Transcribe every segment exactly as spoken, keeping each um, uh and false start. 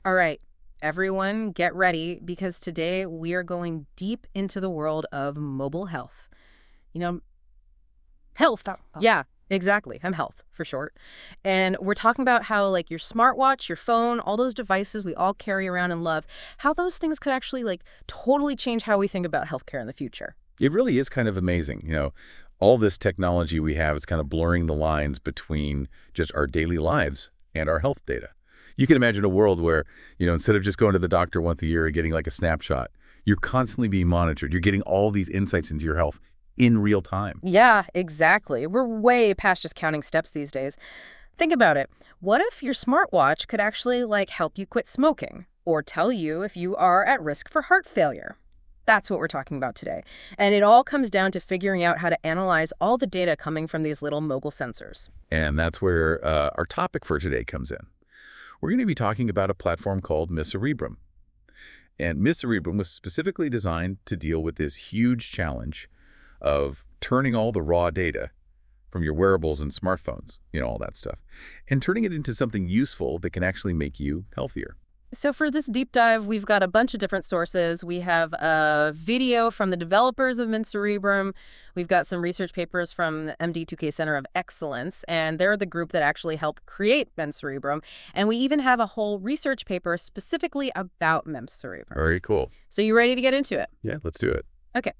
All right, everyone, get ready because today we are going deep into the world of mobile health. You know, health. Oh, oh. Yeah, exactly. I'm health for short. And we're talking about how, like, your smartwatch, your phone, all those devices we all carry around and love, how those things could actually, like, totally change how we think about healthcare in the future. It really is kind of amazing. You know, all this technology we have is kind of blurring the lines between just our daily lives and our health data. You can imagine a world where, you know, instead of just going to the doctor once a year and getting like a snapshot, you're constantly being monitored. You're getting all these insights into your health in real time. Yeah, exactly. We're way past just counting steps these days. Think about it. What if your smartwatch could actually, like, help you quit smoking or tell you if you are at risk for heart failure? That's what we're talking about today. And it all comes down to figuring out how to analyze all the data coming from these little mobile sensors. And that's where uh, our topic for today comes in. We're going to be talking about a platform called MiCerebrum. And MiCerebrum was specifically designed to deal with this huge challenge of turning all the raw data from your wearables and smartphones, you know, all that stuff, and turning it into something useful that can actually make you healthier. So for this deep dive, we've got a bunch of different sources. We have a video from the developers of MinCerebrum. We've got some research papers from the M D two K Center of Excellence, and they're the group that actually helped create MinCerebrum. And we even have a whole research paper specifically about MinCerebrum. Very cool. So you ready to get into it? Yeah, let's do it. Okay.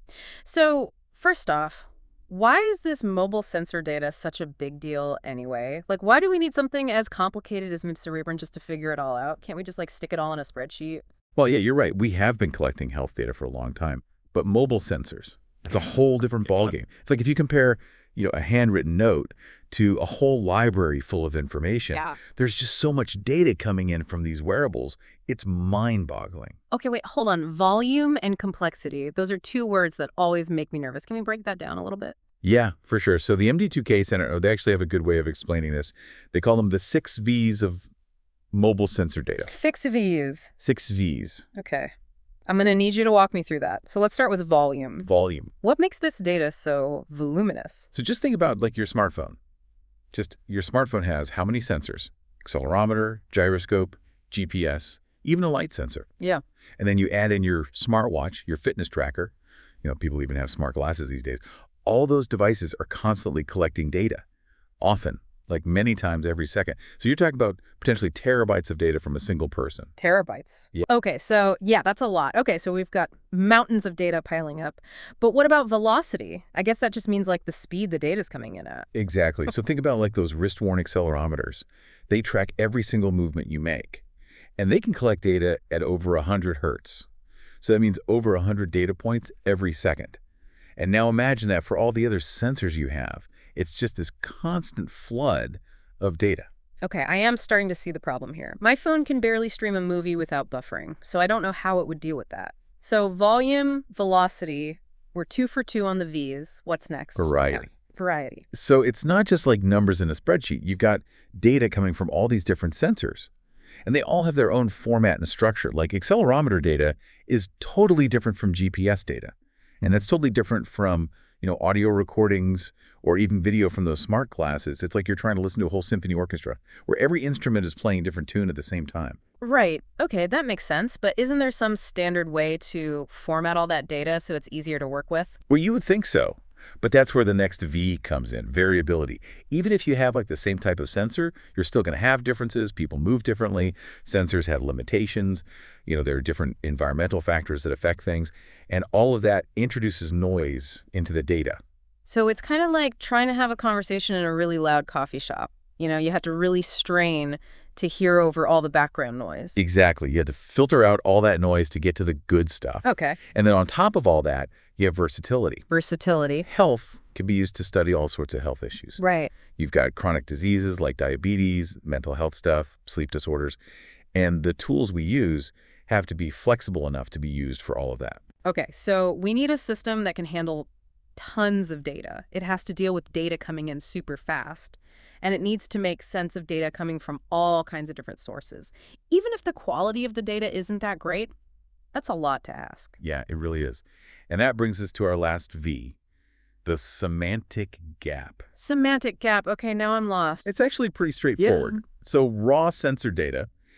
So first off, why is this mobile sensor data such a big deal anyway? Like, why do we need something as complicated as MinCerebrum just to figure it all out? Can't we just, like, stick it all in a spreadsheet? Well, yeah, you're right. We have been collecting health data for a long time, but mobile sensors, it's a whole different ballgame. It's like if you compare, you know, a handwritten note to a whole library full of information, Yeah. there's just so much data coming in from these wearables. It's mind-boggling. Okay, wait, hold on. Volume and complexity. Those are two words that always make me nervous. Can we break that down a little bit? Yeah, for sure. So the M D two K Center, oh, they actually have a good way of explaining this. They call them the six V's of mobile sensor data. Fix V's. Six V's. Okay. I'm going to need you to walk me through that. So let's start with volume. Volume. What makes this data so voluminous? So just think about like your smartphone. Just your smartphone has how many sensors? Accelerometer, gyroscope, G P S, even a light sensor. Yeah. And then you add in your smartwatch, your fitness tracker. You know, people even have smart glasses these days. All those devices are constantly collecting data, often, like many times every second. So you're talking about potentially terabytes of data from a single person. Terabytes. Yeah. Okay, so yeah, that's a lot. Okay, so we've got mountains of data piling up. But what about velocity? I guess that just means like the speed the data's coming in at. Exactly. So think about like those wrist-worn accelerometers. They track every single movement you make. And they can collect data at over one hundred hertz. So that means over one hundred data points every second. And now imagine that for all the other sensors you have. It's just this constant flood of data. Okay, I am starting to see the problem here. My phone can barely stream a movie without buffering, so I don't know how it would deal with that. So volume, velocity, we're two for two on the V's. What's next? Variety. Yeah, variety. So it's not just like numbers in a spreadsheet. You've got data coming from all these different sensors. And they all have their own format and structure. Like accelerometer data is totally different from G P S data. And that's totally different from, you know, audio recordings or even video from those smart glasses. It's like you're trying to listen to a whole symphony orchestra where every instrument is playing a different tune at the same time. Right. Okay, that makes sense. But isn't there some standard way to format all that data so it's easier to work with? Well, you would think so. But that's where the next V comes in, variability. Even if you have like the same type of sensor, you're still going to have differences. People move differently. Sensors have limitations. You know, there are different environmental factors that affect things. And all of that introduces noise into the data. So it's kind of like trying to have a conversation in a really loud coffee shop. You know, you have to really strain to hear over all the background noise. Exactly. You have to filter out all that noise to get to the good stuff. Okay. And then on top of all that, you have versatility. Versatility. Health can be used to study all sorts of health issues. Right. You've got chronic diseases like diabetes, mental health stuff, sleep disorders, and the tools we use have to be flexible enough to be used for all of that. Okay, so we need a system that can handle tons of data. It has to deal with data coming in super fast. And it needs to make sense of data coming from all kinds of different sources. Even if the quality of the data isn't that great, that's a lot to ask. Yeah, it really is. And that brings us to our last V, the semantic gap. Semantic gap. Okay, now I'm lost. It's actually pretty straightforward. So raw sensor data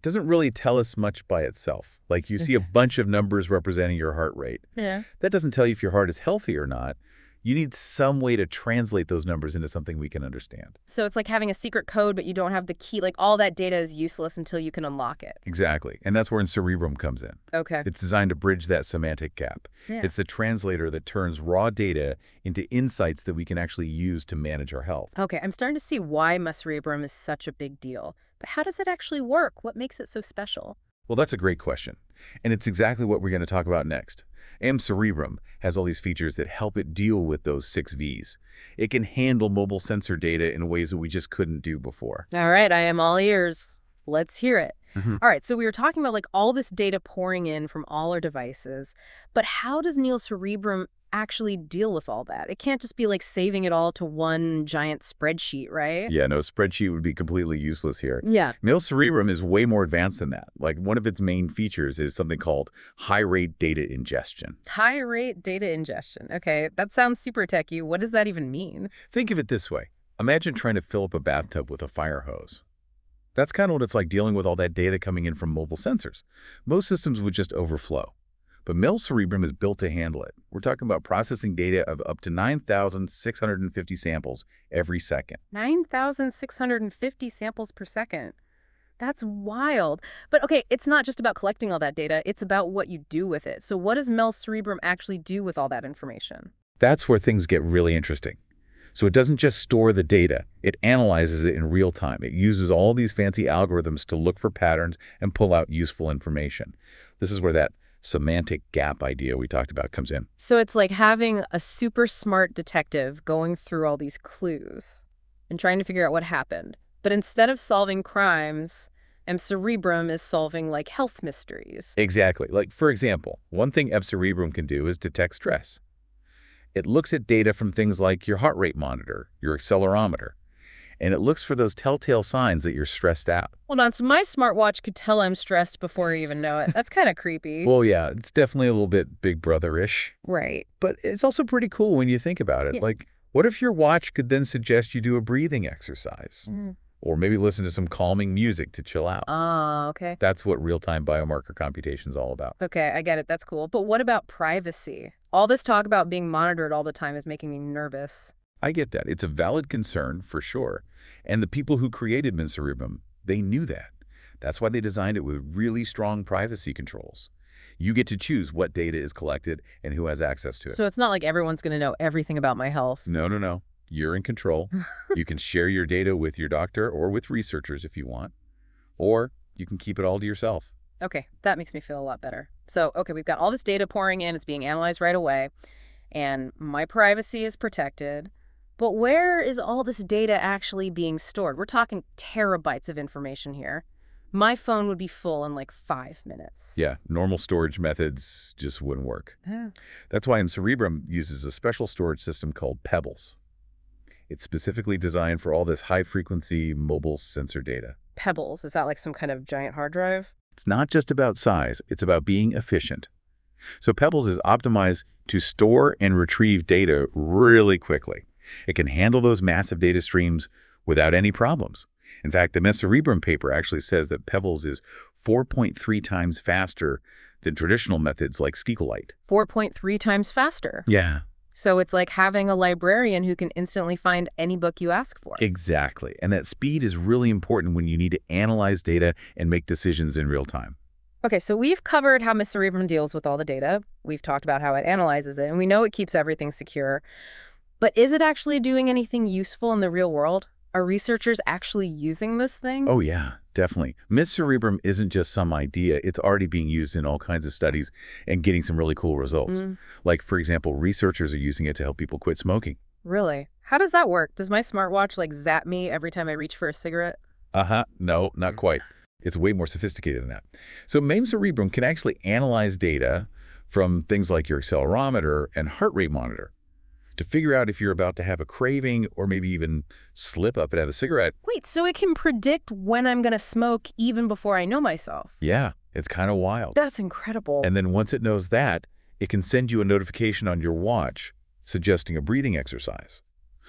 doesn't really tell us much by itself. Like you see a bunch of numbers representing your heart rate. Yeah. That doesn't tell you if your heart is healthy or not. You need some way to translate those numbers into something we can understand. So it's like having a secret code, but you don't have the key. Like all that data is useless until you can unlock it. Exactly. And that's where Cerebrum comes in. Okay. It's designed to bridge that semantic gap. Yeah. It's the translator that turns raw data into insights that we can actually use to manage our health. Okay, I'm starting to see why MyCerebrum is such a big deal. But how does it actually work? What makes it so special? Well, that's a great question. And it's exactly what we're going to talk about next. MCerebrum has all these features that help it deal with those six V's. It can handle mobile sensor data in ways that we just couldn't do before. All right, I am all ears. Let's hear it. Mm-hmm. All right, so we were talking about like all this data pouring in from all our devices, but how does MealCerebrum actually deal with all that? It can't just be like saving it all to one giant spreadsheet, right? Yeah, no, spreadsheet would be completely useless here. Yeah. MealCerebrum is way more advanced than that. Like one of its main features is something called high-rate data ingestion. High rate data ingestion. Okay, that sounds super techy. What does that even mean? Think of it this way. Imagine trying to fill up a bathtub with a fire hose. That's kind of what it's like dealing with all that data coming in from mobile sensors. Most systems would just overflow. But MealCerebrum is built to handle it. We're talking about processing data of up to nine thousand six hundred fifty samples every second. nine thousand six hundred fifty samples per second. That's wild. But okay, it's not just about collecting all that data. It's about what you do with it. So what does MealCerebrum actually do with all that information? That's where things get really interesting. So it doesn't just store the data. It analyzes it in real time. It uses all these fancy algorithms to look for patterns and pull out useful information. This is where that semantic gap idea we talked about comes in. So it's like having a super smart detective going through all these clues and trying to figure out what happened. But instead of solving crimes, MCerebrum is solving like health mysteries. Exactly. Like, for example, one thing MCerebrum can do is detect stress. It looks at data from things like your heart rate monitor, your accelerometer, and it looks for those telltale signs that you're stressed out. Hold on, so my smartwatch could tell I'm stressed before I even know it. That's kind of creepy. Well, yeah, it's definitely a little bit Big Brother-ish. Right. But it's also pretty cool when you think about it. Yeah. Like, what if your watch could then suggest you do a breathing exercise? Mm. Or maybe listen to some calming music to chill out. Ah, okay. That's what real-time biomarker computation is all about. Okay, I get it. That's cool. But what about privacy? All this talk about being monitored all the time is making me nervous. I get that. It's a valid concern, for sure. And the people who created MCerebrum, they knew that. That's why they designed it with really strong privacy controls. You get to choose what data is collected and who has access to it. So it's not like everyone's going to know everything about my health. No, no, no. You're in control. You can share your data with your doctor or with researchers if you want. Or you can keep it all to yourself. Okay, that makes me feel a lot better. So, okay, we've got all this data pouring in. It's being analyzed right away. And my privacy is protected. But where is all this data actually being stored? We're talking terabytes of information here. My phone would be full in like five minutes. Yeah, normal storage methods just wouldn't work. Yeah. That's why MCerebrum uses a special storage system called Pebbles. It's specifically designed for all this high-frequency mobile sensor data. Pebbles, is that like some kind of giant hard drive? It's not just about size, it's about being efficient. So Pebbles is optimized to store and retrieve data really quickly. It can handle those massive data streams without any problems. In fact, the MCerebrum paper actually says that Pebbles is four point three times faster than traditional methods like SQLite. four point three times faster. Yeah. So it's like having a librarian who can instantly find any book you ask for. Exactly. And that speed is really important when you need to analyze data and make decisions in real time. Okay, so we've covered how MCerebrum deals with all the data. We've talked about how it analyzes it, and we know it keeps everything secure. But is it actually doing anything useful in the real world? Are researchers actually using this thing? Oh, yeah, definitely. MCerebrum isn't just some idea. It's already being used in all kinds of studies and getting some really cool results. Mm. Like, for example, researchers are using it to help people quit smoking. Really? How does that work? Does my smartwatch like zap me every time I reach for a cigarette? Uh-huh. No, not quite. It's way more sophisticated than that. So MCerebrum can actually analyze data from things like your accelerometer and heart rate monitor to figure out if you're about to have a craving or maybe even slip up and have a cigarette. Wait, so it can predict when I'm going to smoke even before I know myself? Yeah, it's kind of wild. That's incredible. And then once it knows that, it can send you a notification on your watch suggesting a breathing exercise.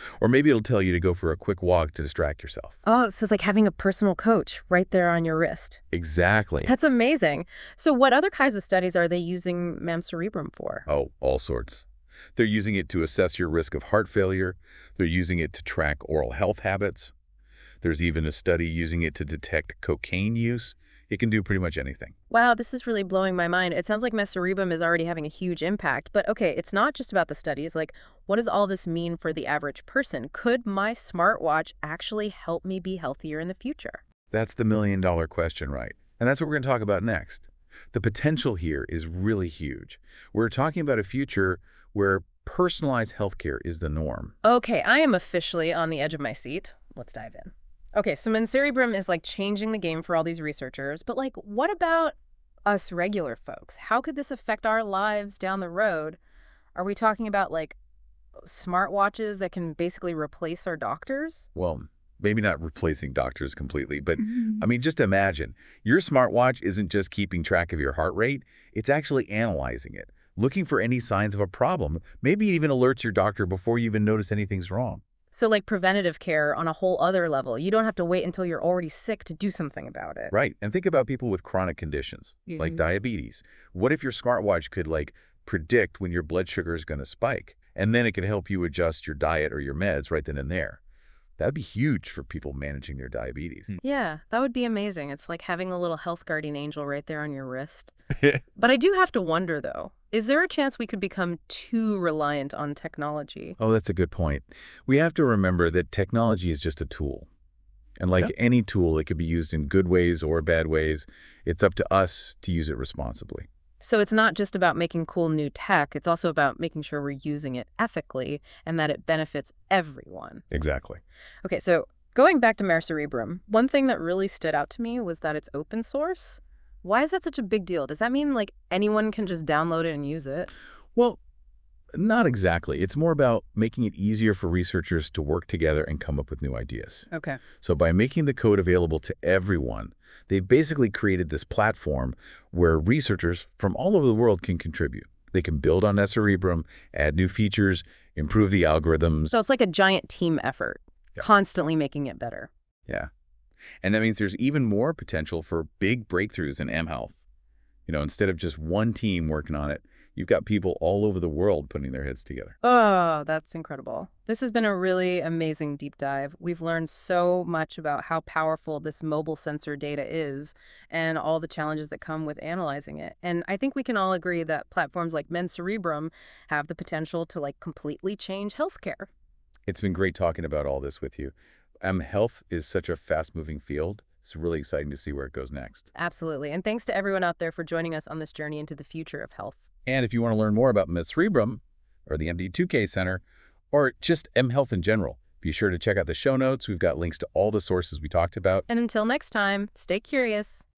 Or maybe it'll tell you to go for a quick walk to distract yourself. Oh, so it's like having a personal coach right there on your wrist. Exactly. That's amazing. So what other kinds of studies are they using Mam Cerebrum for? Oh, all sorts. They're using it to assess your risk of heart failure. They're using it to track oral health habits. There's even a study using it to detect cocaine use. It can do pretty much anything. Wow, this is really blowing my mind. It sounds like Mam Cerebrum is already having a huge impact. But okay, it's not just about the studies. Like, what does all this mean for the average person? Could my smartwatch actually help me be healthier in the future? That's the million dollar question, right? And that's what we're going to talk about next. The potential here is really huge. We're talking about a future where personalized healthcare is the norm. Okay, I am officially on the edge of my seat. Let's dive in. Okay, so Mam Cerebrum is like changing the game for all these researchers, but like, what about us regular folks? How could this affect our lives down the road? Are we talking about like smartwatches that can basically replace our doctors? Well, maybe not replacing doctors completely, but I mean, just imagine your smartwatch isn't just keeping track of your heart rate, it's actually analyzing it, looking for any signs of a problem, maybe even alerts your doctor before you even notice anything's wrong. So like preventative care on a whole other level. You don't have to wait until you're already sick to do something about it. Right. And think about people with chronic conditions like Mhm. diabetes. What if your smartwatch could like predict when your blood sugar is going to spike? And then it could help you adjust your diet or your meds right then and there. That'd be huge for people managing their diabetes. Yeah, that would be amazing. It's like having a little health guardian angel right there on your wrist. But I do have to wonder, though, is there a chance we could become too reliant on technology? Oh, that's a good point. We have to remember that technology is just a tool. And like Yeah. any tool, it could be used in good ways or bad ways. It's up to us to use it responsibly. So it's not just about making cool new tech, it's also about making sure we're using it ethically and that it benefits everyone. Exactly. Okay, so going back to Mam Cerebrum, one thing that really stood out to me was that it's open source. Why is that such a big deal? Does that mean like anyone can just download it and use it? Well, not exactly. It's more about making it easier for researchers to work together and come up with new ideas. Okay. So by making the code available to everyone, they've basically created this platform where researchers from all over the world can contribute. They can build on Cerebrum, add new features, improve the algorithms. So it's like a giant team effort, Yeah. constantly making it better. Yeah. And that means there's even more potential for big breakthroughs in mHealth. You know, instead of just one team working on it, you've got people all over the world putting their heads together. Oh, that's incredible. This has been a really amazing deep dive. We've learned so much about how powerful this mobile sensor data is and all the challenges that come with analyzing it. And I think we can all agree that platforms like Mam Cerebrum have the potential to like completely change healthcare. It's been great talking about all this with you. Um, health is such a fast-moving field. It's really exciting to see where it goes next. Absolutely. And thanks to everyone out there for joining us on this journey into the future of health. And if you want to learn more about Mam Cerebrum, or the M D two K Center, or just mHealth in general, be sure to check out the show notes. We've got links to all the sources we talked about. And until next time, stay curious.